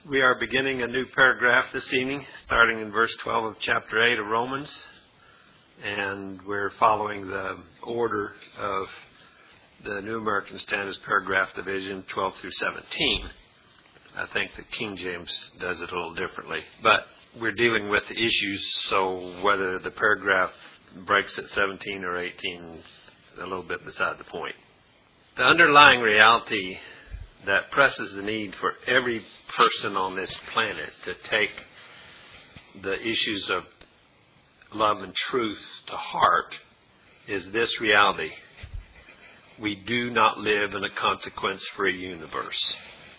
We are beginning a new paragraph this evening, starting in verse 12 of chapter 8 of Romans, and we're following the order of the New American Standards paragraph division 12 through 17. I think the King James does it a little differently, but we're dealing with the issues, so whether the paragraph breaks at 17 or 18 is a little bit beside the point. The underlying reality that presses the need for every person on this planet to take the issues of love and truth to heart is this reality. We do not live in a consequence-free universe.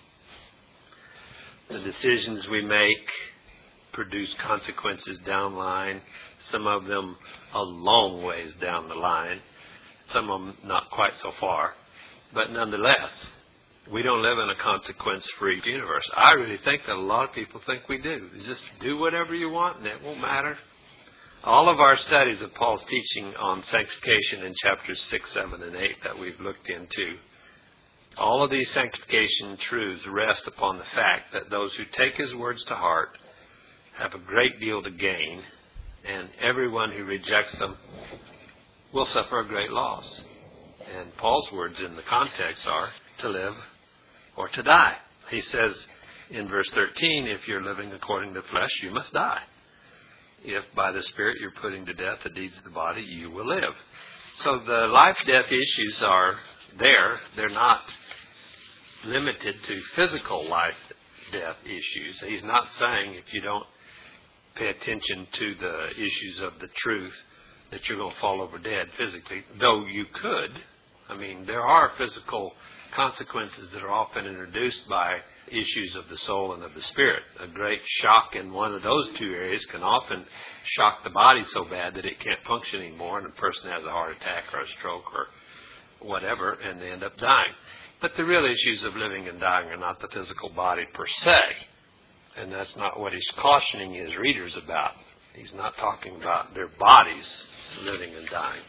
The decisions we make produce consequences down the line, some of them a long ways down the line, some of them not quite so far, but nonetheless, we don't live in a consequence-free universe. I really think that a lot of people think we do. You just do whatever you want and it won't matter. All of our studies of Paul's teaching on sanctification in chapters 6, 7, and 8 that we've looked into, all of these sanctification truths rest upon the fact that those who take his words to heart have a great deal to gain, and everyone who rejects them will suffer a great loss. And Paul's words in the context are to live or to die. He says in verse 13, if you're living according to the flesh, you must die. If by the Spirit you're putting to death the deeds of the body, you will live. So the life-death issues are there. They're not limited to physical life-death issues. He's not saying if you don't pay attention to the issues of the truth that you're going to fall over dead physically, though you could. I mean, there are physical consequences that are often introduced by issues of the soul and of the spirit. A great shock in one of those two areas can often shock the body so bad that it can't function anymore, and the person has a heart attack or a stroke or whatever, and they end up dying. But the real issues of living and dying are not the physical body per se, and that's not what he's cautioning his readers about. He's not talking about their bodies living and dying.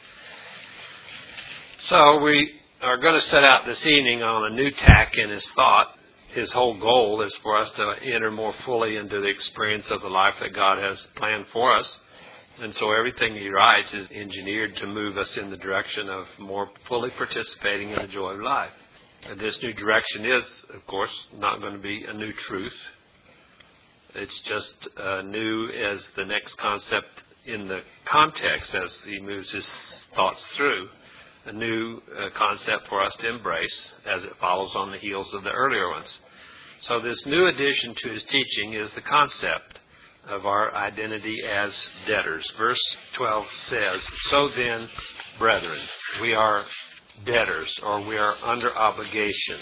So we are going to set out this evening on a new tack in his thought. His whole goal is for us to enter more fully into the experience of the life that God has planned for us. And so everything he writes is engineered to move us in the direction of more fully participating in the joy of life. And this new direction is, of course, not going to be a new truth. It's just new as the next concept in the context as he moves his thoughts through. A new concept for us to embrace as it follows on the heels of the earlier ones. So this new addition to his teaching is the concept of our identity as debtors. Verse 12 says, so then, brethren, we are debtors, or we are under obligation.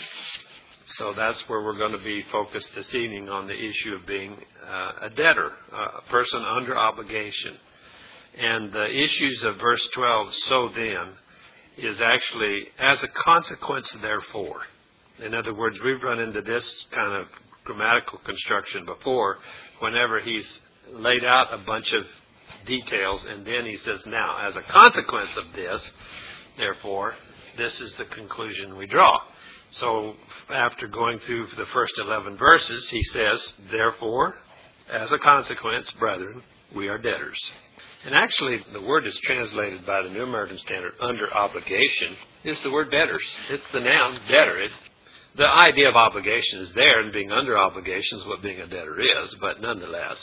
So that's where we're going to be focused this evening, on the issue of being a debtor, a person under obligation. And the issues of verse 12, so then, is actually as a consequence, therefore. In other words, we've run into this kind of grammatical construction before, whenever he's laid out a bunch of details, and then he says, now, as a consequence of this, therefore, this is the conclusion we draw. So after going through the first 11 verses, he says, therefore, as a consequence, brethren, we are debtors. And actually, the word is translated by the New American Standard under obligation is the word debtors. It's the noun debtor. The idea of obligation is there, and being under obligation is what being a debtor is. But nonetheless,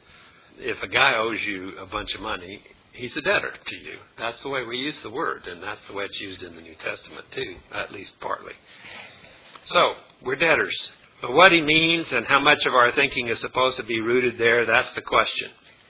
if a guy owes you a bunch of money, he's a debtor to you. That's the way we use the word, and that's the way it's used in the New Testament too, at least partly. So, we're debtors. But what he means and how much of our thinking is supposed to be rooted there, that's the question.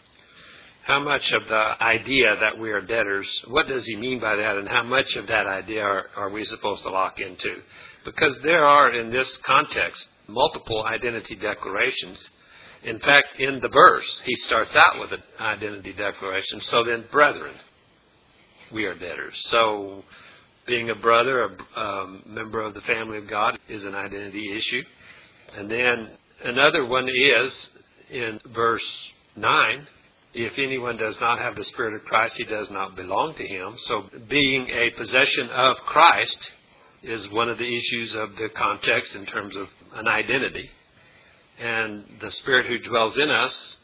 How much of the idea that we are debtors, what does he mean by that, and how much of that idea are we supposed to lock into? Because there are, in this context, multiple identity declarations. In fact, in the verse, he starts out with an identity declaration. So then, brethren, we are debtors. So being a brother, a member of the family of God, is an identity issue. And then another one is in verse 9, if anyone does not have the Spirit of Christ, he does not belong to him. So being a possession of Christ is one of the issues of the context in terms of an identity. And the Spirit who dwells in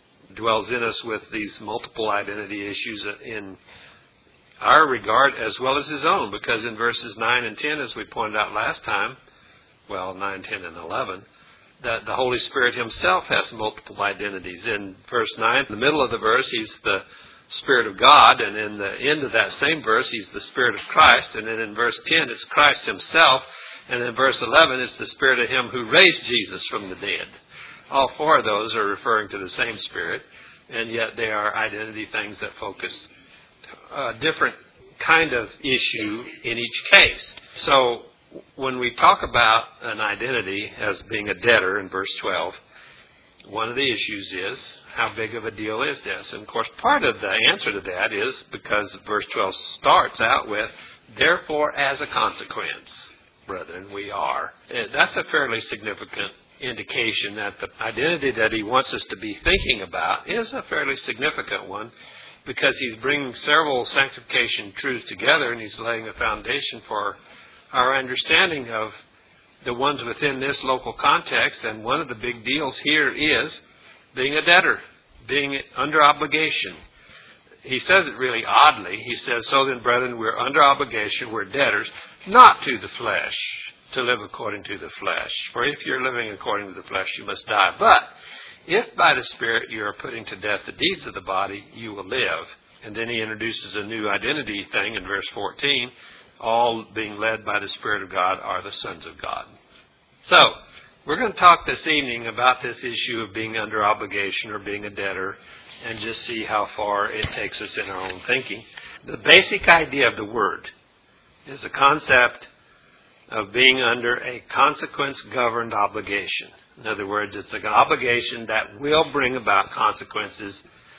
us with these multiple identity issues in our regard as well as His own. Because in verses 9 and 10, as we pointed out last time, 9, 10, and 11, that the Holy Spirit Himself has multiple identities. In verse 9, in the middle of the verse, He's the Spirit of God, and in the end of that same verse, He's the Spirit of Christ, and then in verse 10, it's Christ Himself, and in verse 11, it's the Spirit of Him who raised Jesus from the dead. All four of those are referring to the same Spirit, and yet they are identity things that focus a different kind of issue in each case. So when we talk about an identity as being a debtor in verse 12, one of the issues is, how big of a deal is this? And of course, part of the answer to that is because verse 12 starts out with, therefore as a consequence, brethren, we are. That's a fairly significant indication that the identity that he wants us to be thinking about is a fairly significant one, because he's bringing several sanctification truths together and he's laying a foundation for our understanding of the ones within this local context. And one of the big deals here is being a debtor, being under obligation. He says it really oddly. He says, so then, brethren, we're under obligation, we're debtors, not to the flesh, to live according to the flesh. For if you're living according to the flesh, you must die. But if by the Spirit you are putting to death the deeds of the body, you will live. And then he introduces a new identity thing in verse 14. All being led by the Spirit of God are the sons of God. So, we're going to talk this evening about this issue of being under obligation or being a debtor, and just see how far it takes us in our own thinking. The basic idea of the word is the concept of being under a consequence-governed obligation. In other words, it's an obligation that will bring about consequences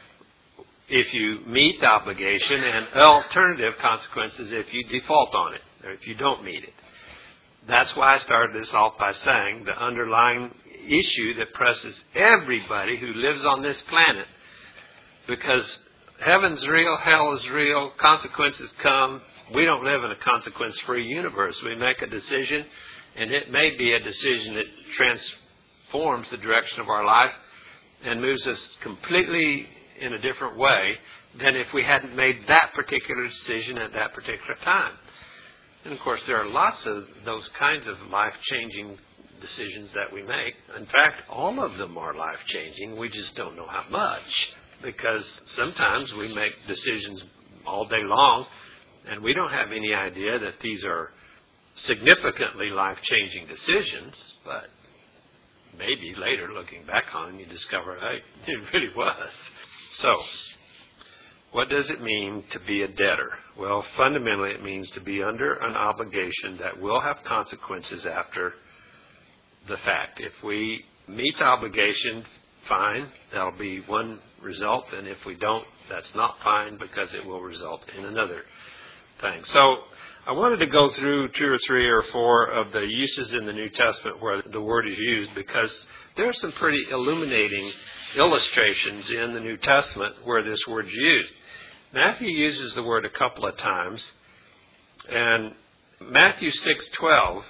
if you meet the obligation, and alternative consequences if you default on it, or if you don't meet it. That's why I started this off by saying the underlying issue that presses everybody who lives on this planet, because heaven's real, hell is real, consequences come. We don't live in a consequence-free universe. We make a decision, and it may be a decision that transforms the direction of our life and moves us completely in a different way than if we hadn't made that particular decision at that particular time. And of course, there are lots of those kinds of life-changing decisions that we make. In fact, all of them are life-changing. We just don't know how much, because sometimes we make decisions all day long, and we don't have any idea that these are significantly life-changing decisions, but maybe later, looking back on them, you discover, hey, it really was. So, what does it mean to be a debtor? Well, fundamentally, it means to be under an obligation that will have consequences after the fact. If we meet the obligation, fine, that'll be one result, and if we don't, that's not fine, because it will result in another thing. So, I wanted to go through 2 or 3 or 4 of the uses in the New Testament where the word is used, because there are some pretty illuminating illustrations in the New Testament where this word is used. Matthew uses the word a couple of times, and Matthew 6:12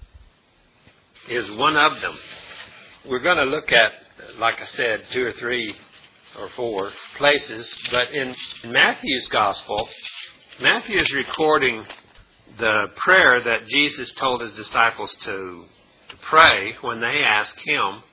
is one of them. We're going to look at, like I said, 2 or 3 or 4 places, but in Matthew's Gospel, Matthew is recording the prayer that Jesus told his disciples to pray when they asked him.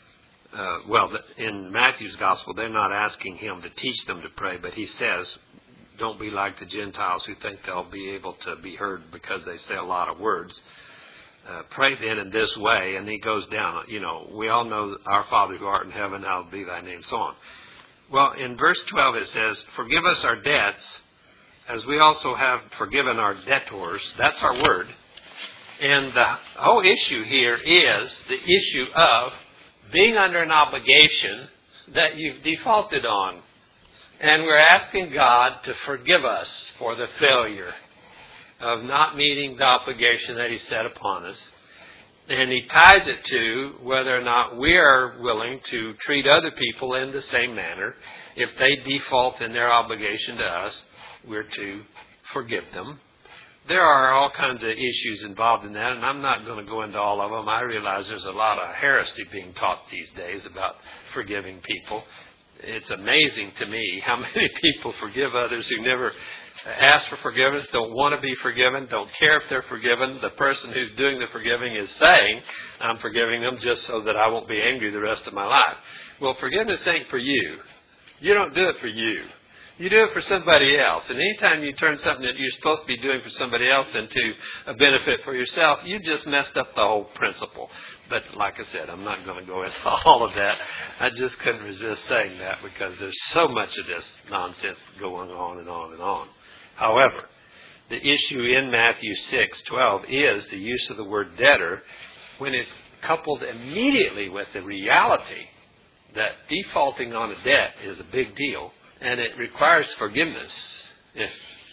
In Matthew's Gospel, they're not asking him to teach them to pray, but he says, don't be like the Gentiles who think they'll be able to be heard because they say a lot of words. Pray then in this way, and he goes down. We all know our Father who art in heaven, hallowed be thy name, so on. Well, in verse 12 it says, forgive us our debts, as we also have forgiven our debtors. That's our word. And the whole issue here is the issue of being under an obligation that you've defaulted on. And we're asking God to forgive us for the failure of not meeting the obligation that He set upon us. And He ties it to whether or not we are willing to treat other people in the same manner. If they default in their obligation to us, we're to forgive them. there are all kinds of issues involved in that, and I'm not going to go into all of them. I realize there's a lot of heresy being taught these days about forgiving people. It's amazing to me how many people forgive others who never ask for forgiveness, don't want to be forgiven, don't care if they're forgiven. The person who's doing the forgiving is saying, I'm forgiving them just so that I won't be angry the rest of my life. Well, forgiveness ain't for you. You don't do it for you. You do it for somebody else. And anytime you turn something that you're supposed to be doing for somebody else into a benefit for yourself, you just messed up the whole principle. But like I said, I'm not going to go into all of that. I just couldn't resist saying that because there's so much of this nonsense going on and on and on. However, the issue in Matthew 6:12 is the use of the word debtor when it's coupled immediately with the reality that defaulting on a debt is a big deal. And it requires forgiveness if,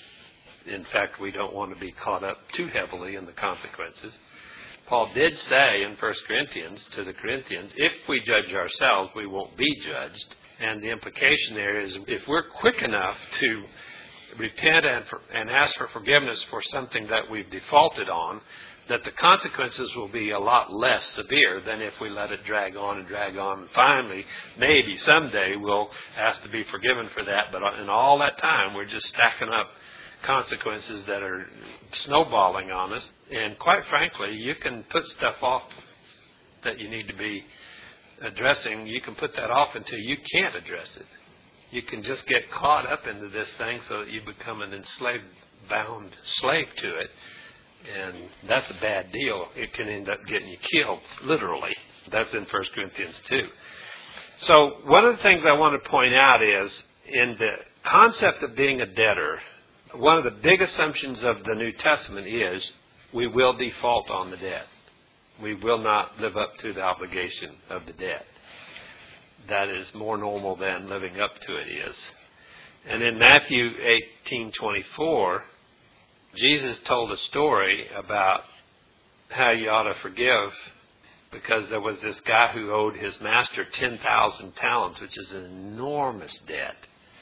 in fact, we don't want to be caught up too heavily in the consequences. Paul did say in 1 Corinthians to the Corinthians, if we judge ourselves, we won't be judged. And the implication there is if we're quick enough to repent and ask for forgiveness for something that we've defaulted on, that the consequences will be a lot less severe than if we let it drag on. And finally, maybe someday we'll ask to be forgiven for that. But in all that time, we're just stacking up consequences that are snowballing on us. And quite frankly, you can put stuff off that you need to be addressing. You can put that off until you can't address it. You can just get caught up into this thing so that you become an enslaved-bound slave to it. And that's a bad deal. It can end up getting you killed, literally. That's in 1 Corinthians 2. So one of the things I want to point out is, in the concept of being a debtor, one of the big assumptions of the New Testament is we will default on the debt. We will not live up to the obligation of the debt. That is more normal than living up to it is. And in Matthew 18:24, Jesus told a story about how you ought to forgive because there was this guy who owed his master 10,000 talents, which is an enormous debt.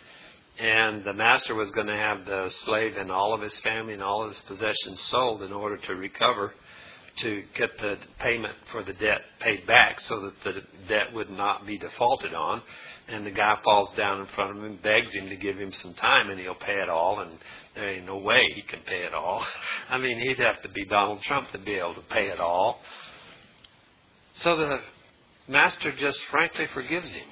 And the master was going to have the slave and all of his family and all of his possessions sold in order to recover, to get the payment for the debt paid back so that the debt would not be defaulted on. And the guy falls down in front of him and begs him to give him some time and he'll pay it all. And there ain't no way he can pay it all. I mean, he'd have to be Donald Trump to be able to pay it all. So the master just frankly forgives him.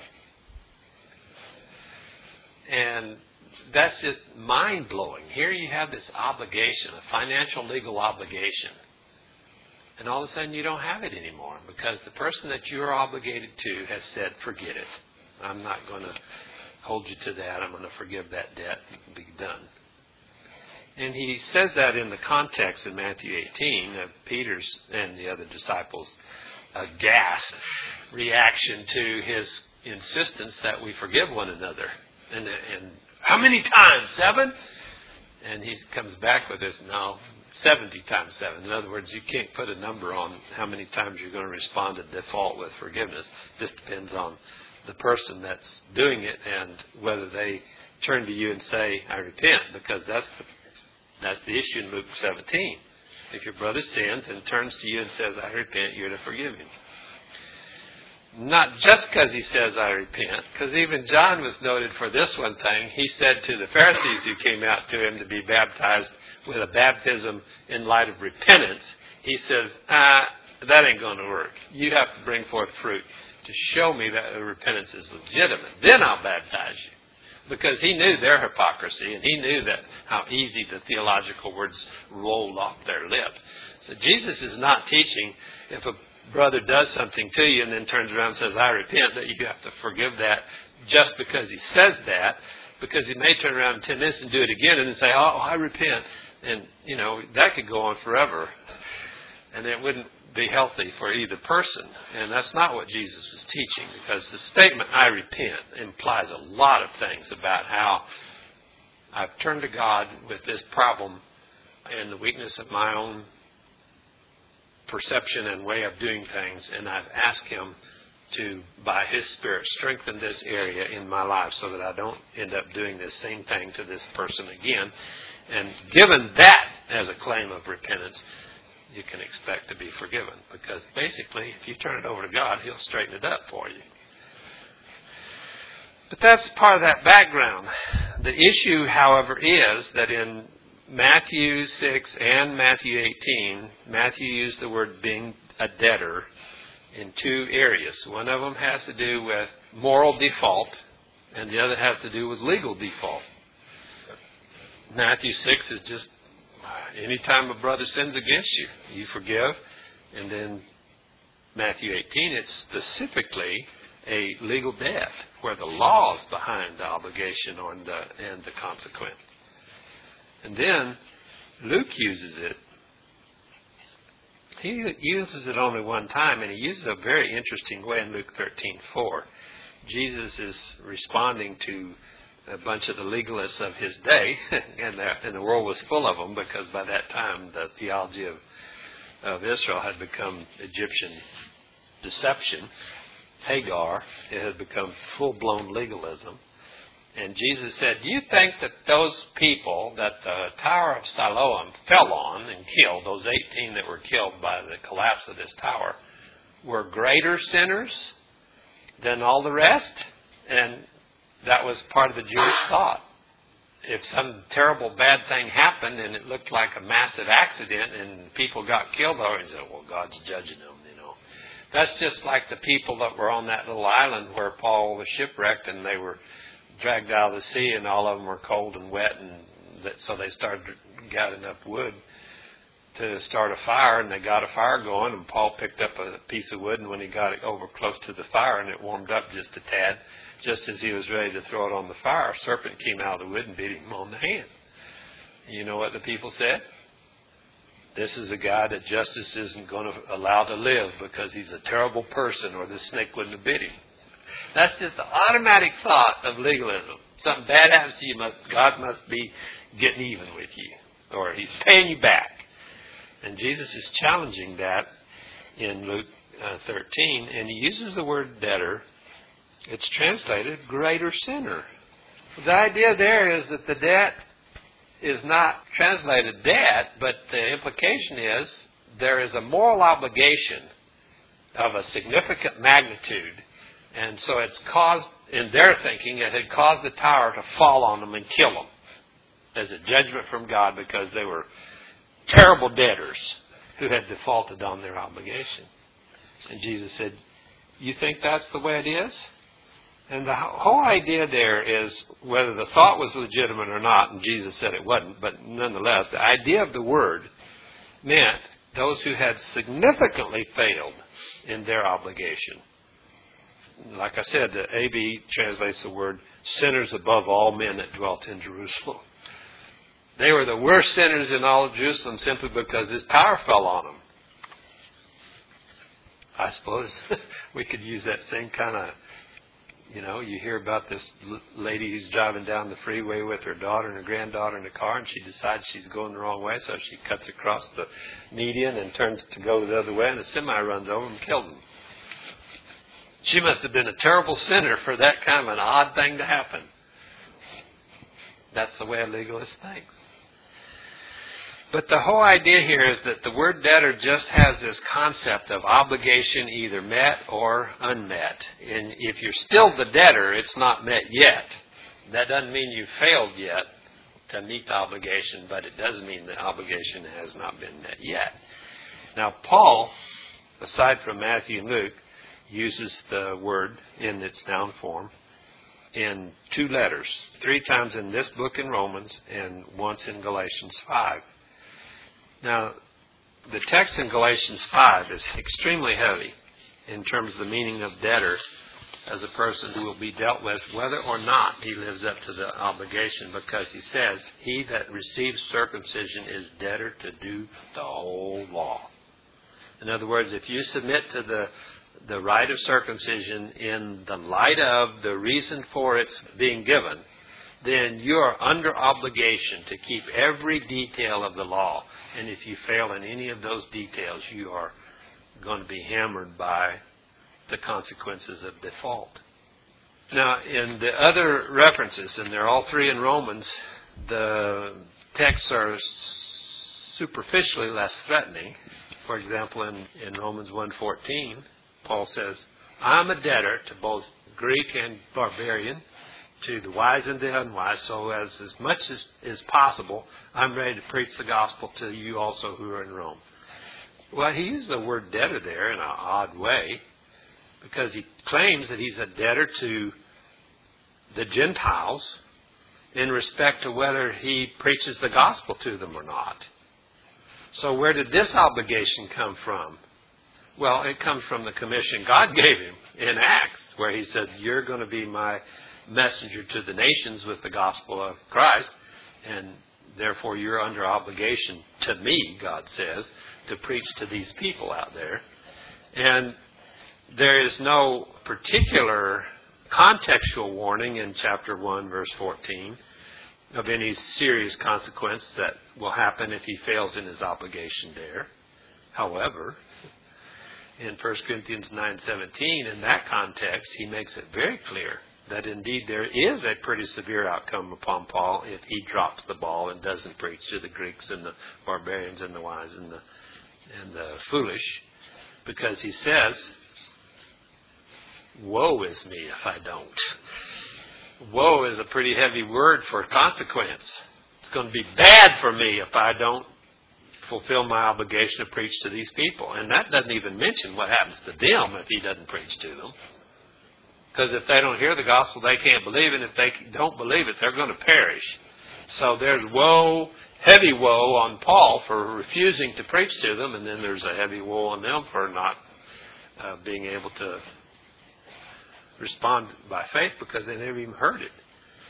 And that's just mind-blowing. Here you have this obligation, a financial legal obligation. And all of a sudden you don't have it anymore because the person that you're obligated to has said, forget it. I'm not going to hold you to that. I'm going to forgive that debt and be done. And he says that in the context in Matthew 18 of Peter's and the other disciples' aghast reaction to his insistence that we forgive one another. And how many times? 7? And he comes back with this, no, 70 times 7. In other words, you can't put a number on how many times you're going to respond to default with forgiveness. It just depends on the person that's doing it and whether they turn to you and say, I repent, because that's the issue in Luke 17. If your brother sins and turns to you and says, I repent, you're to forgive him. Not just because he says, I repent, because even John was noted for this one thing. He said to the Pharisees who came out to him to be baptized with a baptism in light of repentance, he says, that ain't going to work. You have to bring forth fruit to show me that the repentance is legitimate. Then I'll baptize you. Because he knew their hypocrisy, and he knew that how easy the theological words rolled off their lips. So Jesus is not teaching if a brother does something to you and then turns around and says, I repent, that you have to forgive that just because he says that, because he may turn around in 10 minutes and do it again and then say, oh, I repent. And, that could go on forever. And it wouldn't be healthy for either person. And that's not what Jesus was teaching, because the statement, I repent, implies a lot of things about how I've turned to God with this problem and the weakness of my own perception and way of doing things, and I've asked Him to, by His Spirit, strengthen this area in my life so that I don't end up doing this same thing to this person again. And given that as a claim of repentance, you can expect to be forgiven. Because basically, if you turn it over to God, He'll straighten it up for you. But that's part of that background. The issue, however, is that in Matthew 6 and Matthew 18, Matthew used the word being a debtor in two areas. One of them has to do with moral default, and the other has to do with legal default. Matthew 6 is just anytime a brother sins against you, you forgive. And then Matthew 18, it's specifically a legal debt where the law is behind the obligation and the consequence. And then Luke uses it. He uses it only one time, and he uses it a very interesting way in Luke 13:4. Jesus is responding to a bunch of the legalists of his day, and the world was full of them because by that time the theology of Israel had become Egyptian deception, Hagar. It had become full-blown legalism. And Jesus said, do you think that those people that the Tower of Siloam fell on and killed, those 18 that were killed by the collapse of this tower, were greater sinners than all the rest? And that was part of the Jewish thought. If some terrible bad thing happened and it looked like a massive accident and people got killed, they said, well, God's judging them, you know. That's just like the people that were on that little island where Paul was shipwrecked and they were dragged out of the sea and all of them were cold and wet, and so they started gathering up wood to start a fire, and they got a fire going, and Paul picked up a piece of wood, and when he got it over close to the fire and it warmed up just a tad, just as he was ready to throw it on the fire, a serpent came out of the wood and bit him on the hand. You know what the people said? This is a guy that justice isn't going to allow to live because he's a terrible person, or the snake wouldn't have bit him. That's just the automatic thought of legalism. Something bad happens to you, God must be getting even with you, or He's paying you back. And Jesus is challenging that in Luke 13, and He uses the word debtor. It's translated greater sinner. The idea there is that the debt is not translated debt, but the implication is there is a moral obligation of a significant magnitude. And so it's caused, in their thinking, it had caused the tower to fall on them and kill them as a judgment from God because they were terrible debtors who had defaulted on their obligation. And Jesus said, you think that's the way it is? And the whole idea there is, whether the thought was legitimate or not, and Jesus said it wasn't, but nonetheless, the idea of the word meant those who had significantly failed in their obligation. Like I said, the AB translates the word sinners above all men that dwelt in Jerusalem. They were the worst sinners in all of Jerusalem simply because this tower fell on them. I suppose we could use that same kind of, you hear about this lady who's driving down the freeway with her daughter and her granddaughter in the car, and she decides she's going the wrong way, so she cuts across the median and turns to go the other way, and a semi runs over and kills them. She must have been a terrible sinner for that kind of an odd thing to happen. That's the way a legalist thinks. But the whole idea here is that the word debtor just has this concept of obligation either met or unmet. And if you're still the debtor, it's not met yet. That doesn't mean you've failed yet to meet the obligation, but it does mean the obligation has not been met yet. Now, Paul, aside from Matthew and Luke, uses the word in its noun form in 2 letters, 3 times in this book in Romans and once in Galatians 5. Now, the text in Galatians 5 is extremely heavy in terms of the meaning of debtor as a person who will be dealt with whether or not he lives up to the obligation, because he says, he that receives circumcision is debtor to do the whole law. In other words, if you submit to the rite of circumcision in the light of the reason for its being given, then you are under obligation to keep every detail of the law. And if you fail in any of those details, you are going to be hammered by the consequences of default. Now, in the other references, and they're all 3 in Romans, the texts are superficially less threatening. For example, in Romans 1:14, Paul says, I'm a debtor to both Greek and barbarian, to the wise and the unwise, so as much as is possible, I'm ready to preach the gospel to you also who are in Rome. Well, he used the word debtor there in an odd way, because he claims that he's a debtor to the Gentiles in respect to whether he preaches the gospel to them or not. So where did this obligation come from? Well, it comes from the commission God gave him in Acts, where he said, you're going to be my messenger to the nations with the gospel of Christ, and therefore you're under obligation to me, God says, to preach to these people out there. And there is no particular contextual warning in chapter 1, verse 14, of any serious consequence that will happen if he fails in his obligation there. However, in 1 Corinthians 9:17, in that context, he makes it very clear that indeed there is a pretty severe outcome upon Paul if he drops the ball and doesn't preach to the Greeks and the barbarians and the wise and the foolish, because he says, woe is me if I don't. Woe is a pretty heavy word for consequence. It's going to be bad for me if I don't fulfill my obligation to preach to these people. And that doesn't even mention what happens to them if he doesn't preach to them. Because if they don't hear the gospel, they can't believe it. If they don't believe it, they're going to perish. So there's woe, heavy woe on Paul for refusing to preach to them, and then there's a heavy woe on them for not being able to respond by faith because they never even heard it.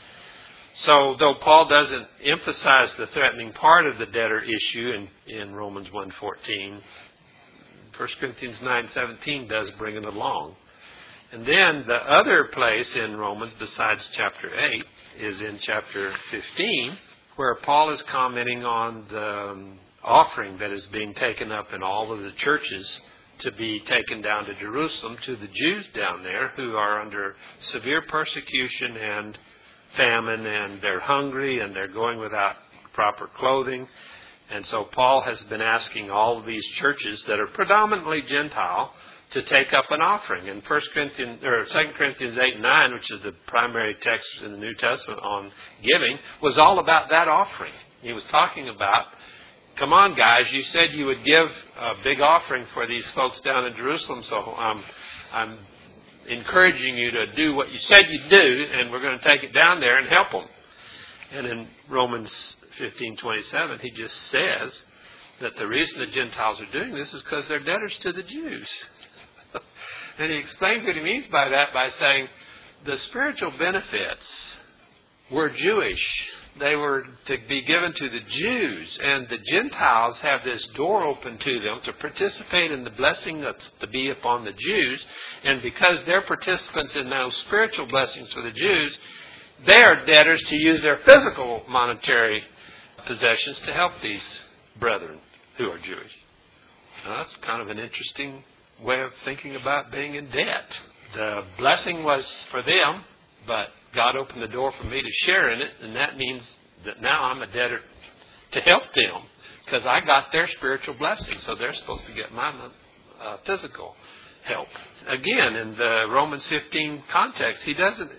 So though Paul doesn't emphasize the threatening part of the debtor issue in Romans 1:14, 1 Corinthians 9:17 does bring it along. And then the other place in Romans besides chapter 8 is in chapter 15, where Paul is commenting on the offering that is being taken up in all of the churches to be taken down to Jerusalem to the Jews down there who are under severe persecution and famine, and they're hungry and they're going without proper clothing. And so Paul has been asking all of these churches that are predominantly Gentile to take up an offering. And 2 Corinthians 8:9, which is the primary text in the New Testament on giving, was all about that offering. He was talking about, come on guys, you said you would give a big offering for these folks down in Jerusalem, so I'm encouraging you to do what you said you'd do, and we're going to take it down there and help them. And in Romans 15:27, he just says that the reason the Gentiles are doing this is because they're debtors to the Jews. And he explains what he means by that by saying the spiritual benefits were Jewish. They were to be given to the Jews, and the Gentiles have this door open to them to participate in the blessing that's to be upon the Jews. And because they're participants in those spiritual blessings for the Jews, they are debtors to use their physical monetary possessions to help these brethren who are Jewish. Now, that's kind of an interesting way of thinking about being in debt. The blessing was for them, but God opened the door for me to share in it, and that means that now I'm a debtor to help them because I got their spiritual blessing, so they're supposed to get my physical help. Again, in the Romans 15 context, he doesn't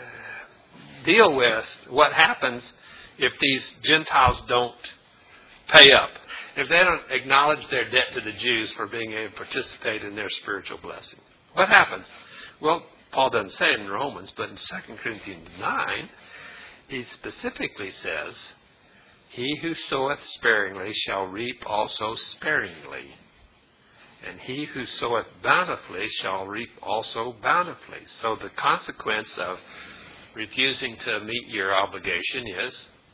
deal with what happens if these Gentiles don't pay up. If they don't acknowledge their debt to the Jews for being able to participate in their spiritual blessing. What happens? Well, Paul doesn't say it in Romans, but in 2 Corinthians 9, he specifically says, he who soweth sparingly shall reap also sparingly. And he who soweth bountifully shall reap also bountifully. So the consequence of refusing to meet your obligation is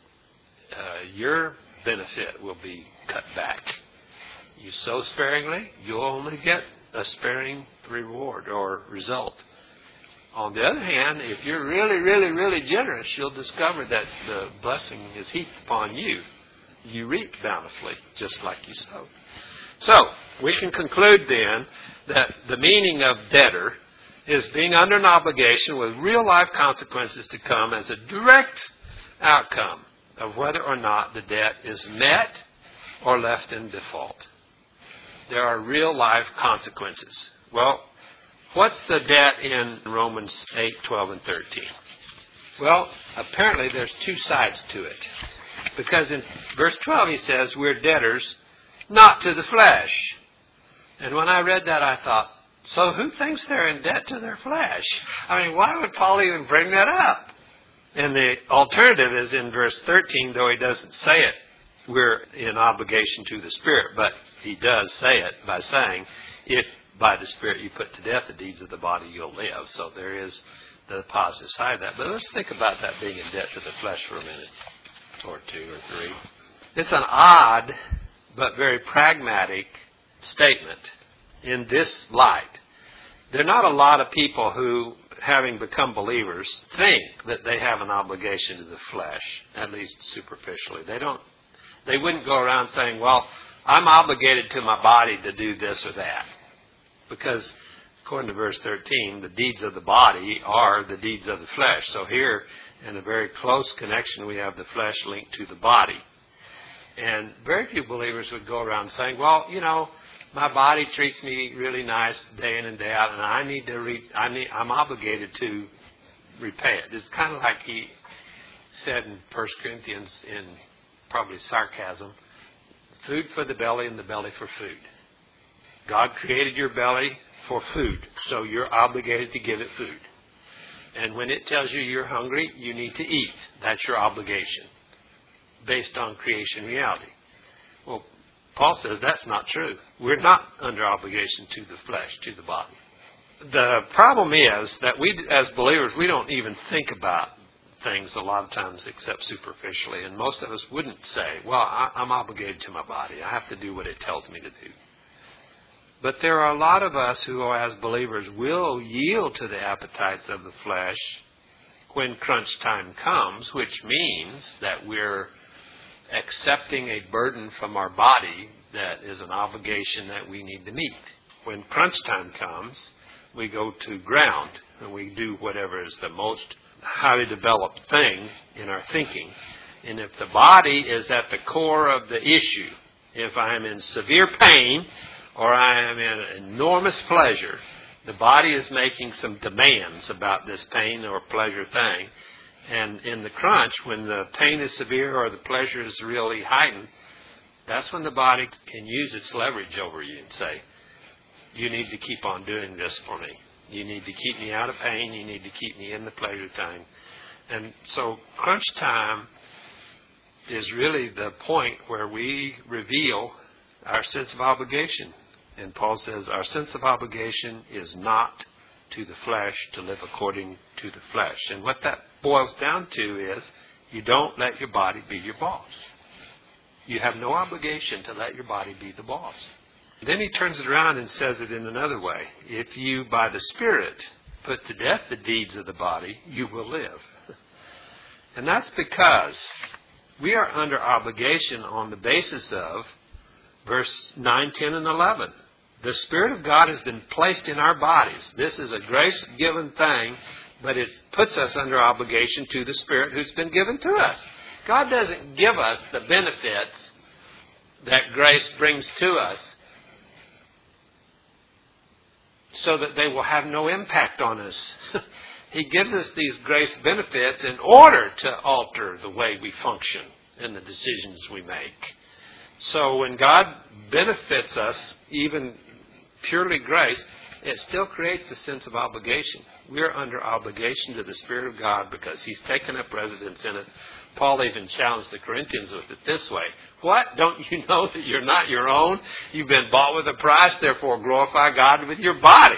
your benefit will be cut back. You sow sparingly, you'll only get a sparing reward or result. On the other hand, if you're really, really, really generous, you'll discover that the blessing is heaped upon you. You reap bountifully, just like you sowed. So, we can conclude then that the meaning of debtor is being under an obligation with real life consequences to come as a direct outcome of whether or not the debt is met or left in default. There are real life consequences. Well, what's the debt in Romans 8, 12, and 13? Well, apparently there's two sides to it. Because in verse 12 he says, we're debtors not to the flesh. And when I read that I thought, so who thinks they're in debt to their flesh? I mean, why would Paul even bring that up? And the alternative is in verse 13, though he doesn't say it, we're in obligation to the Spirit. But he does say it by saying, if by the Spirit you put to death the deeds of the body, you'll live. So there is the positive side of that. But let's think about that being in debt to the flesh for a minute, or two, or three. It's an odd but very pragmatic statement in this light. There are not a lot of people who, having become believers, think that they have an obligation to the flesh, at least superficially. They wouldn't go around saying, well, I'm obligated to my body to do this or that. Because, according to verse 13, the deeds of the body are the deeds of the flesh. So here, in a very close connection, we have the flesh linked to the body. And very few believers would go around saying, well, you know, my body treats me really nice day in and day out, and I'm obligated to repay it. It's kind of like he said in 1 Corinthians in probably sarcasm, food for the belly and the belly for food. God created your belly for food, so you're obligated to give it food. And when it tells you you're hungry, you need to eat. That's your obligation, based on creation reality. Well, Paul says that's not true. We're not under obligation to the flesh, to the body. The problem is that we, as believers, we don't even think about things a lot of times except superficially. And most of us wouldn't say, well, I'm obligated to my body. I have to do what it tells me to do. But there are a lot of us who, as believers, will yield to the appetites of the flesh when crunch time comes, which means that we're accepting a burden from our body that is an obligation that we need to meet. When crunch time comes, we go to ground and we do whatever is the most highly developed thing in our thinking. And if the body is at the core of the issue, if I am in severe pain or I am in enormous pleasure, the body is making some demands about this pain or pleasure thing. And in the crunch, when the pain is severe or the pleasure is really heightened, that's when the body can use its leverage over you and say, you need to keep on doing this for me. You need to keep me out of pain. You need to keep me in the pleasure time. And so crunch time is really the point where we reveal our sense of obligation. And Paul says our sense of obligation is not to the flesh, to live according to the flesh. And what that boils down to is you don't let your body be your boss. You have no obligation to let your body be the boss. Then he turns it around and says it in another way. If you, by the Spirit, put to death the deeds of the body, you will live. And that's because we are under obligation on the basis of verse 9, 10, and 11. The Spirit of God has been placed in our bodies. This is a grace-given thing, but it puts us under obligation to the Spirit who's been given to us. God doesn't give us the benefits that grace brings to us so that they will have no impact on us. He gives us these grace benefits in order to alter the way we function and the decisions we make. So when God benefits us, even purely grace, it still creates a sense of obligation. We're under obligation to the Spirit of God because He's taken up residence in us. Paul even challenged the Corinthians with it this way. What? Don't you know that you're not your own? You've been bought with a price, therefore glorify God with your body.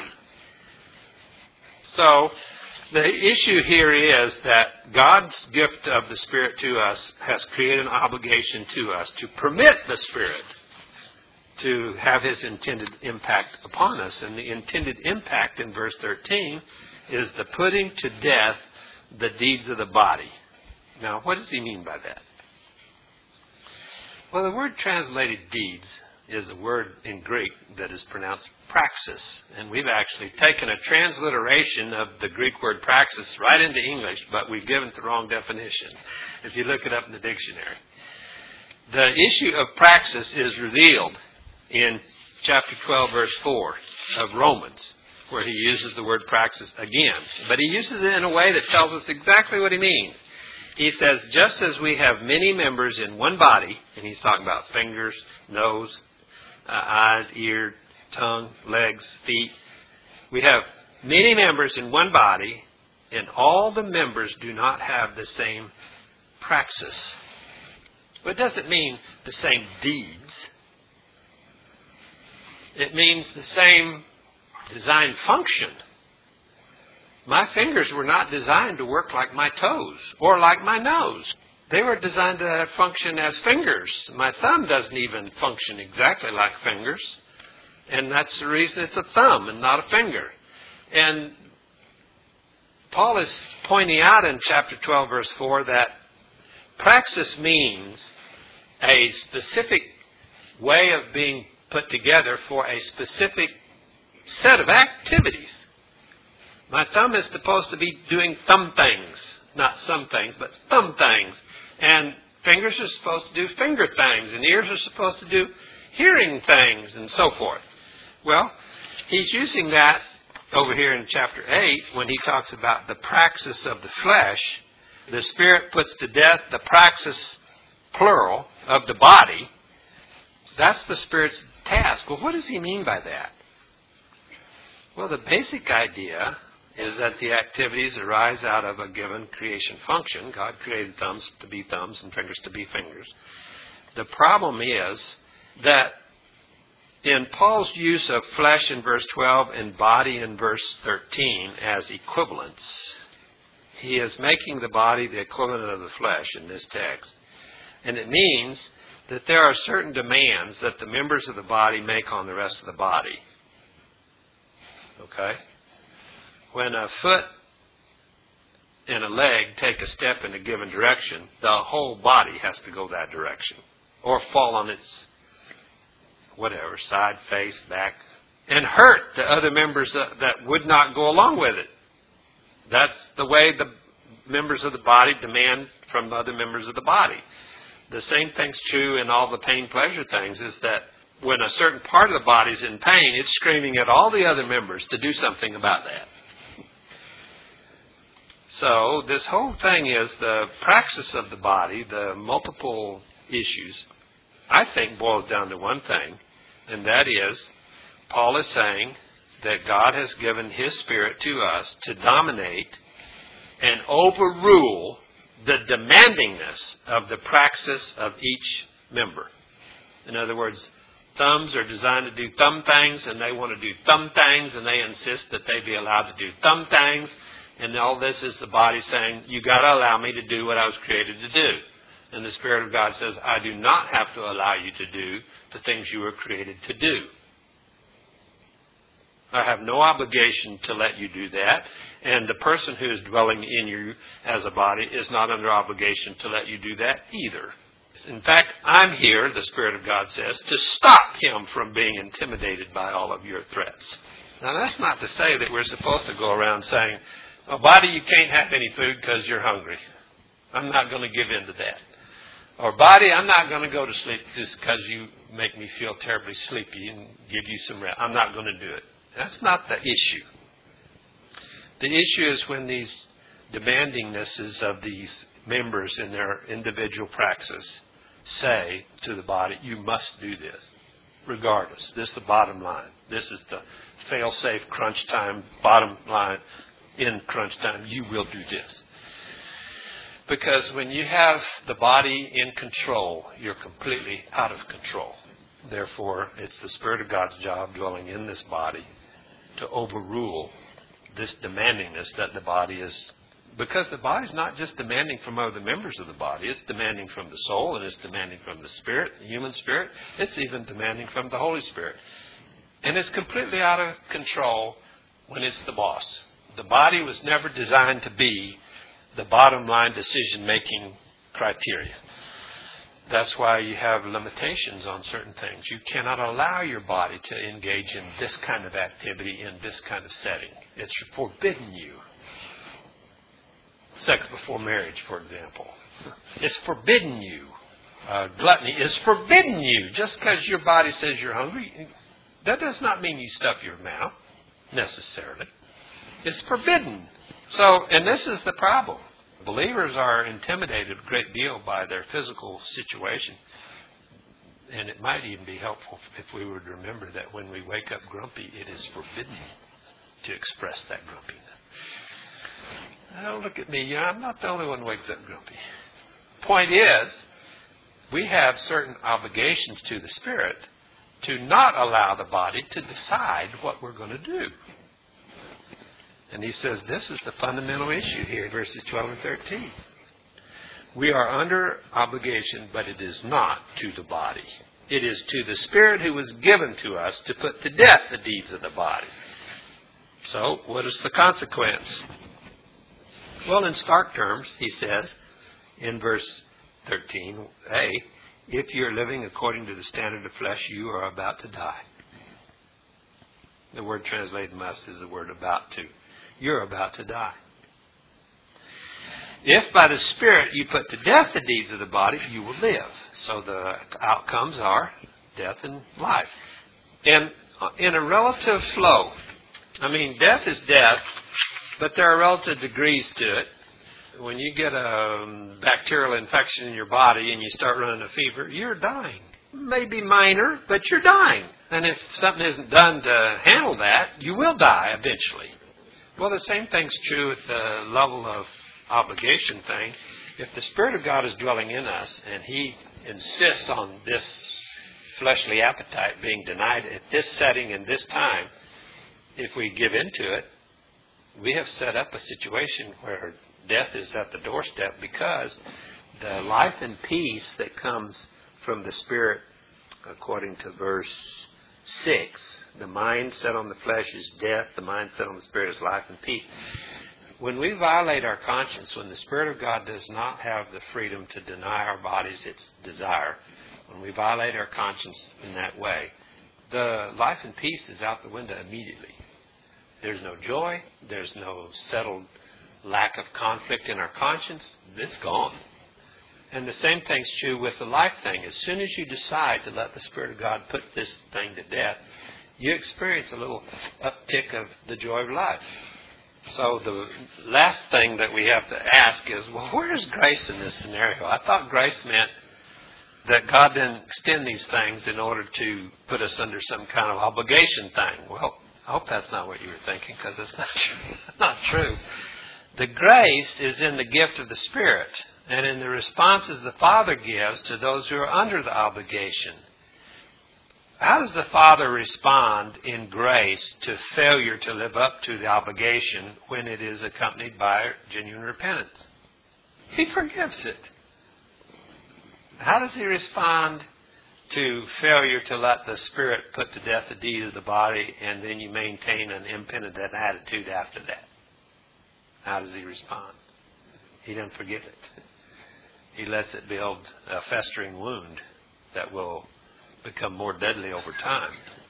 So the issue here is that God's gift of the Spirit to us has created an obligation to us to permit the Spirit to have His intended impact upon us. And the intended impact in verse 13 is the putting to death the deeds of the body. Now, what does he mean by that? Well, the word translated deeds is a word in Greek that is pronounced praxis. And we've actually taken a transliteration of the Greek word praxis right into English, but we've given it the wrong definition if you look it up in the dictionary. The issue of praxis is revealed in chapter 12, verse 4 of Romans, where he uses the word praxis again. But he uses it in a way that tells us exactly what he means. He says, just as we have many members in one body, and he's talking about fingers, nose, eyes, ear, tongue, legs, feet. We have many members in one body, and all the members do not have the same praxis. But it doesn't mean the same deeds. It means the same design function. My fingers were not designed to work like my toes or like my nose. They were designed to function as fingers. My thumb doesn't even function exactly like fingers. And that's the reason it's a thumb and not a finger. And Paul is pointing out in chapter 12, verse 4, that praxis means a specific way of being put together for a specific set of activities. My thumb is supposed to be doing thumb things. Not some things, but thumb things. And fingers are supposed to do finger things. And ears are supposed to do hearing things and so forth. Well, he's using that over here in chapter 8 when he talks about the praxis of the flesh. The Spirit puts to death the praxis, plural, of the body. That's the Spirit's task. Well, what does he mean by that? Well, the basic idea is that the activities arise out of a given creation function. God created thumbs to be thumbs and fingers to be fingers. The problem is that in Paul's use of flesh in verse 12 and body in verse 13 as equivalents, he is making the body the equivalent of the flesh in this text. And it means that there are certain demands that the members of the body make on the rest of the body. Okay? When a foot and a leg take a step in a given direction, the whole body has to go that direction. Or fall on its side, face, back, and hurt the other members that would not go along with it. That's the way the members of the body demand from other members of the body. The same thing's true in all the pain-pleasure things, is that when a certain part of the body is in pain, it's screaming at all the other members to do something about that. So this whole thing is the praxis of the body, the multiple issues, I think boils down to one thing, and that is, Paul is saying that God has given His Spirit to us to dominate and overrule the demandingness of the praxis of each member. In other words, thumbs are designed to do thumb things, and they want to do thumb things, and they insist that they be allowed to do thumb things. And all this is the body saying, you got to allow me to do what I was created to do. And the Spirit of God says, I do not have to allow you to do the things you were created to do. I have no obligation to let you do that. And the person who is dwelling in you as a body is not under obligation to let you do that either. In fact, I'm here, the Spirit of God says, to stop him from being intimidated by all of your threats. Now, that's not to say that we're supposed to go around saying, oh, body, you can't have any food because you're hungry. I'm not going to give in to that. Or body, I'm not going to go to sleep just because you make me feel terribly sleepy and give you some rest. I'm not going to do it. That's not the issue. The issue is when these demandingnesses of these members in their individual praxis say to the body, you must do this, regardless. This is the bottom line. This is the fail-safe crunch time, bottom line. In crunch time, you will do this. Because when you have the body in control, you're completely out of control. Therefore, it's the Spirit of God's job dwelling in this body to overrule this demandingness that the body is. Because the body's not just demanding from other members of the body, it's demanding from the soul, and it's demanding from the spirit, the human spirit. It's even demanding from the Holy Spirit. And it's completely out of control when it's the boss. The body was never designed to be the bottom line decision-making criteria. That's why you have limitations on certain things. You cannot allow your body to engage in this kind of activity in this kind of setting. It's forbidden you. Sex before marriage, for example. It's forbidden you. Gluttony is forbidden you. Just because your body says you're hungry, that does not mean you stuff your mouth, necessarily. It's forbidden. So, and this is the problem. Believers are intimidated a great deal by their physical situation. And it might even be helpful if we would remember that when we wake up grumpy, it is forbidden to express that grumpiness. Don't look at me. I'm not the only one who wakes up grumpy. Point is, we have certain obligations to the Spirit to not allow the body to decide what we're going to do. And he says this is the fundamental issue here, verses 12 and 13. We are under obligation, but it is not to the body. It is to the Spirit who was given to us to put to death the deeds of the body. So, what is the consequence? Well, in stark terms, he says in verse 13a, if you're living according to the standard of flesh, you are about to die. The word translated must is the word about to. You're about to die. If by the Spirit you put to death the deeds of the body, you will live. So the outcomes are death and life. And in a relative flow, death is death, but there are relative degrees to it. When you get a bacterial infection in your body and you start running a fever, you're dying. Maybe minor, but you're dying. And if something isn't done to handle that, you will die eventually. Well, the same thing's true at the level of obligation thing. If the Spirit of God is dwelling in us and He insists on this fleshly appetite being denied at this setting and this time, if we give into it, we have set up a situation where death is at the doorstep, because the life and peace that comes from the Spirit, according to verse 6, the mind set on the flesh is death, the mind set on the Spirit is life and peace. When we violate our conscience, when the Spirit of God does not have the freedom to deny our bodies its desire, when we violate our conscience in that way, the life and peace is out the window immediately. There's no joy, there's no settled lack of conflict in our conscience. It's gone. And the same thing's true with the life thing. As soon as you decide to let the Spirit of God put this thing to death, you experience a little uptick of the joy of life. So the last thing that we have to ask is, well, where is grace in this scenario? I thought grace meant that God didn't extend these things in order to put us under some kind of obligation thing. Well, I hope that's not what you were thinking, because it's not true. It's not true. The grace is in the gift of the Spirit and in the responses the Father gives to those who are under the obligation. How does the Father respond in grace to failure to live up to the obligation when it is accompanied by genuine repentance? He forgives it. How does He respond to failure to let the Spirit put to death the deed of the body, and then you maintain an impenitent attitude after that? How does He respond? He doesn't forgive it. He lets it build a festering wound that will become more deadly over time.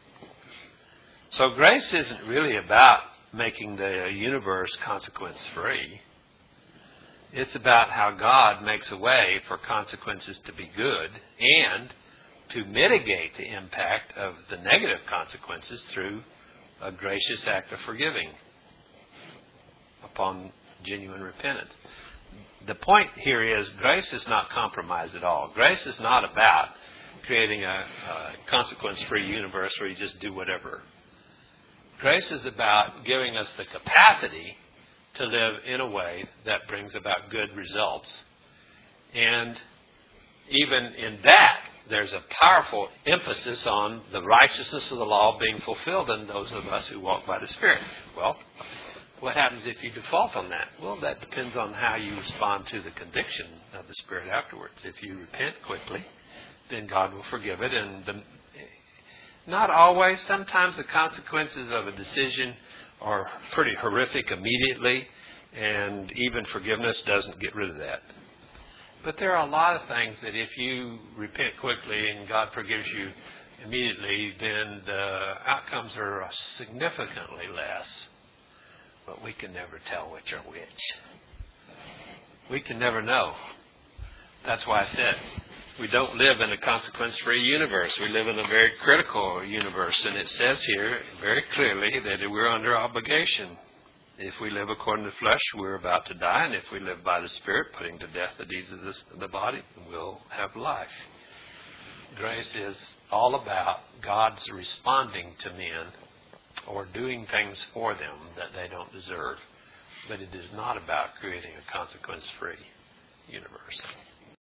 So grace isn't really about making the universe consequence-free. It's about how God makes a way for consequences to be good and to mitigate the impact of the negative consequences through a gracious act of forgiving upon genuine repentance. The point here is grace is not compromised at all. Grace is not about creating a consequence-free universe where you just do whatever. Grace is about giving us the capacity to live in a way that brings about good results. And even in that, there's a powerful emphasis on the righteousness of the law being fulfilled in those of us who walk by the Spirit. Well, what happens if you default on that? Well, that depends on how you respond to the conviction of the Spirit afterwards. If you repent quickly, then God will forgive it. And not always. Sometimes the consequences of a decision are pretty horrific immediately, and even forgiveness doesn't get rid of that. But there are a lot of things that if you repent quickly and God forgives you immediately, then the outcomes are significantly less. But we can never tell which are which. We can never know. That's why I said we don't live in a consequence-free universe. We live in a very critical universe. And it says here very clearly that we're under obligation. If we live according to the flesh, we're about to die. And if we live by the Spirit, putting to death the deeds of the body, we'll have life. Grace is all about God's responding to men or doing things for them that they don't deserve. But it is not about creating a consequence-free universe.